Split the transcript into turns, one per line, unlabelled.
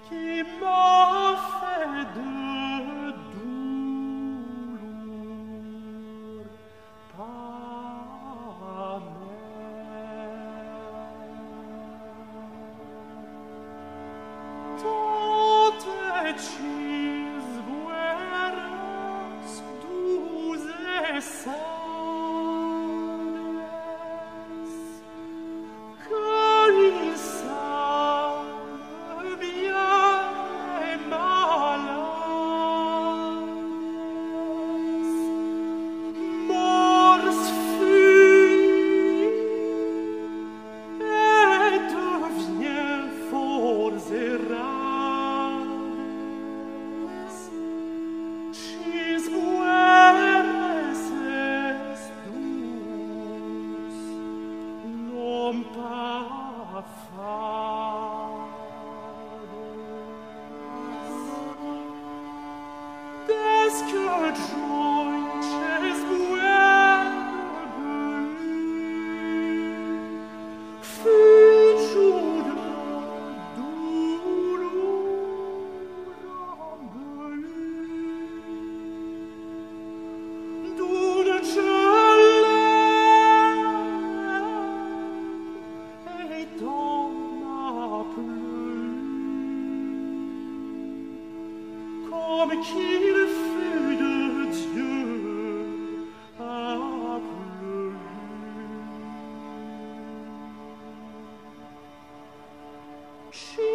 qui m'a fait de douleur ta mère. Tot et cis veras douze sanes, que il savent bien les malades, morts fuient et deviennent forts errades. Cis veras est dus, non pas fades. Des que jointes fugiu de doulouram d'une gelée et d'en a plu, comme qu'il fut de Dieu a plu. She